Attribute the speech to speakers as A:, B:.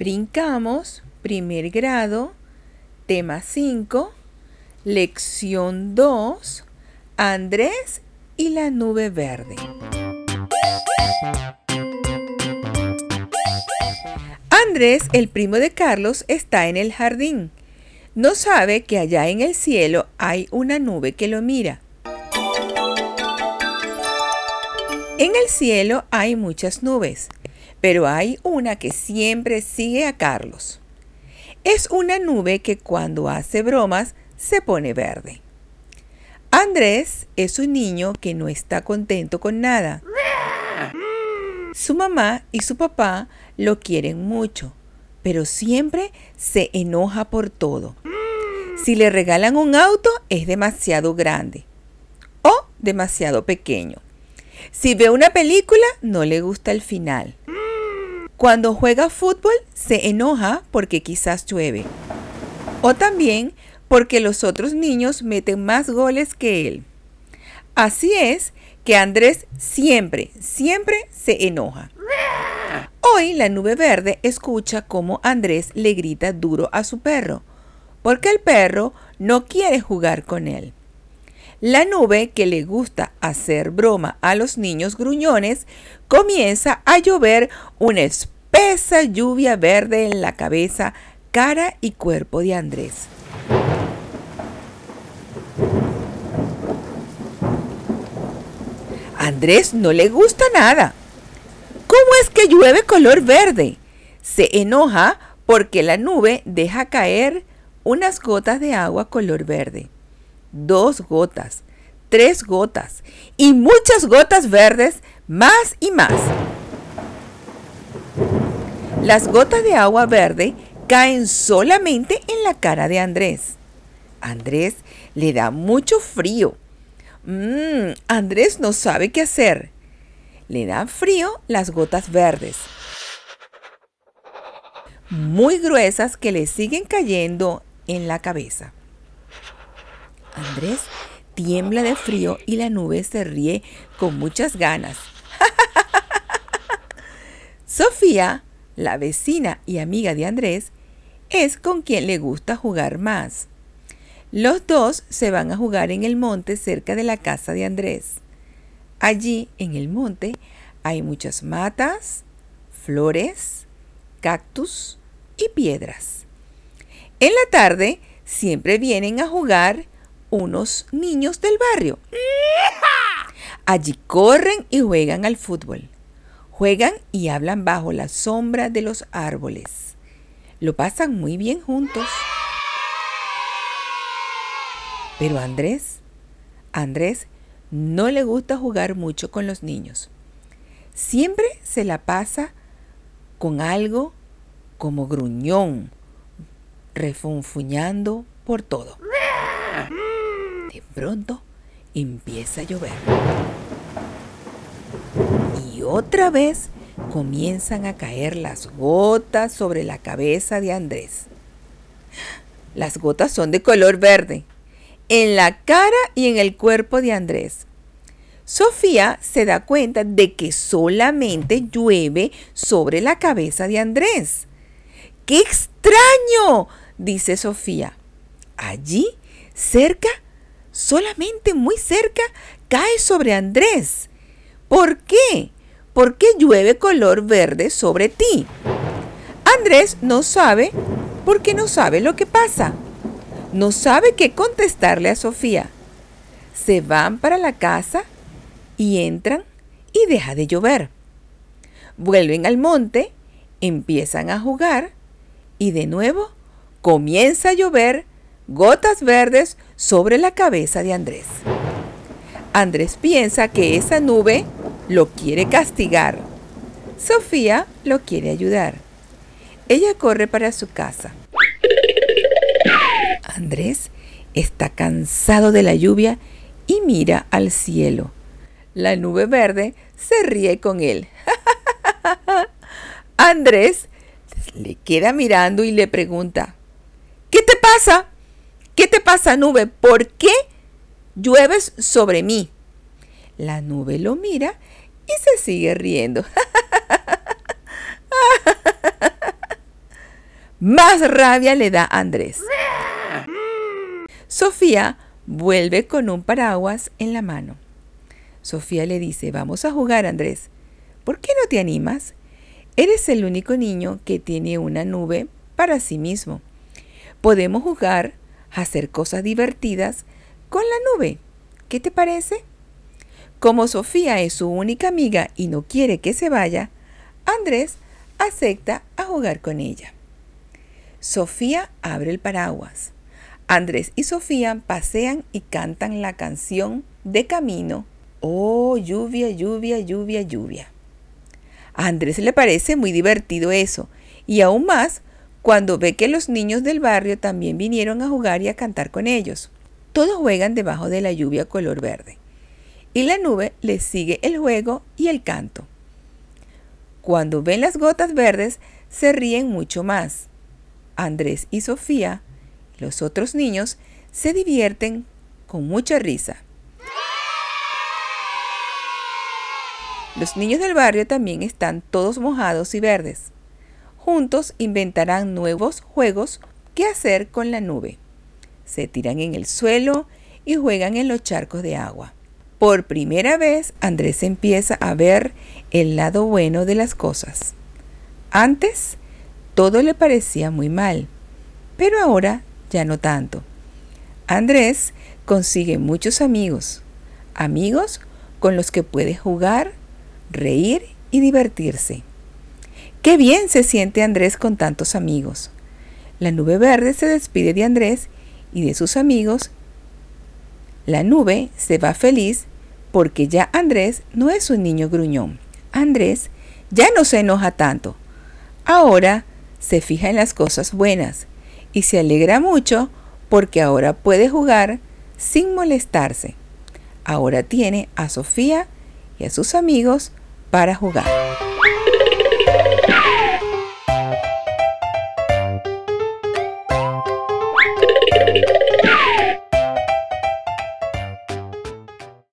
A: Brincamos, primer grado, tema 5, lección 2, Andrés y la nube verde. Andrés, el primo de Carlos, está en el jardín. No sabe que allá en el cielo hay una nube que lo mira. En el cielo hay muchas nubes, pero hay una que siempre sigue a Carlos. Es una nube que cuando hace bromas se pone verde. Andrés es un niño que no está contento con nada. Su mamá y su papá lo quieren mucho, pero siempre se enoja por todo. Si le regalan un auto, es demasiado grande o demasiado pequeño. Si ve una película, no le gusta el final. Cuando juega fútbol, se enoja porque quizás llueve. O también porque los otros niños meten más goles que él. Así es que Andrés siempre se enoja. Hoy la nube verde escucha cómo Andrés le grita duro a su perro, porque el perro no quiere jugar con él. La nube, que le gusta hacer broma a los niños gruñones, comienza a llover una espesa lluvia verde en la cabeza, cara y cuerpo de Andrés. Andrés no le gusta nada. ¿Cómo es que llueve color verde? Se enoja porque la nube deja caer unas gotas de agua color verde. 2 gotas, 3 gotas y muchas gotas verdes, más y más. Las gotas de agua verde caen solamente en la cara de Andrés. Andrés le da mucho frío. Andrés no sabe qué hacer. Le dan frío las gotas verdes, muy gruesas, que le siguen cayendo en la cabeza. Andrés tiembla de frío y la nube se ríe con muchas ganas. Sofía, la vecina y amiga de Andrés, es con quien le gusta jugar más. Los dos se van a jugar en el monte cerca de la casa de Andrés. Allí, en el monte, hay muchas matas, flores, cactus y piedras. En la tarde siempre vienen a jugar unos niños del barrio. Allí corren y juegan al fútbol. Juegan y hablan bajo la sombra de los árboles. Lo pasan muy bien juntos. Pero a Andrés no le gusta jugar mucho con los niños. Siempre se la pasa con algo como gruñón, refunfuñando por todo. De pronto empieza a llover. Y otra vez comienzan a caer las gotas sobre la cabeza de Andrés. Las gotas son de color verde, en la cara y en el cuerpo de Andrés. Sofía se da cuenta de que solamente llueve sobre la cabeza de Andrés. ¡Qué extraño!, dice Sofía. Allí, cerca, solamente muy cerca, cae sobre Andrés. ¿Por qué? ¿Por qué llueve color verde sobre ti? Andrés no sabe porque no sabe lo que pasa. No sabe qué contestarle a Sofía. Se van para la casa y entran y deja de llover. Vuelven al monte, empiezan a jugar y de nuevo comienza a llover gotas verdes sobre la cabeza de Andrés. Andrés piensa que esa nube lo quiere castigar. Sofía lo quiere ayudar. Ella corre para su casa. Andrés está cansado de la lluvia y mira al cielo. La nube verde se ríe con él. Andrés le queda mirando y le pregunta: ¿qué te pasa? ¿Qué te pasa, nube? ¿Por qué llueves sobre mí? La nube lo mira y se sigue riendo. Más rabia le da a Andrés. Sofía vuelve con un paraguas en la mano. Sofía le dice, vamos a jugar, Andrés. ¿Por qué no te animas? Eres el único niño que tiene una nube para sí mismo. Podemos jugar a hacer cosas divertidas con la nube. ¿Qué te parece? Como Sofía es su única amiga y no quiere que se vaya, Andrés acepta a jugar con ella. Sofía abre el paraguas. Andrés y Sofía pasean y cantan la canción de camino. Oh, lluvia, lluvia, lluvia, lluvia. A Andrés le parece muy divertido eso, y aún más cuando ve que los niños del barrio también vinieron a jugar y a cantar con ellos. Todos juegan debajo de la lluvia color verde, y la nube les sigue el juego y el canto. Cuando ven las gotas verdes, se ríen mucho más. Andrés y Sofía, los otros niños, se divierten con mucha risa. Los niños del barrio también están todos mojados y verdes. Juntos inventarán nuevos juegos que hacer con la nube. Se tiran en el suelo y juegan en los charcos de agua. Por primera vez, Andrés empieza a ver el lado bueno de las cosas. Antes, todo le parecía muy mal, pero ahora ya no tanto. Andrés consigue muchos amigos con los que puede jugar, reír y divertirse. ¡Qué bien se siente Andrés con tantos amigos! La nube verde se despide de Andrés y de sus amigos. La nube se va feliz porque ya Andrés no es un niño gruñón. Andrés ya no se enoja tanto. Ahora se fija en las cosas buenas y se alegra mucho porque ahora puede jugar sin molestarse. Ahora tiene a Sofía y a sus amigos para jugar.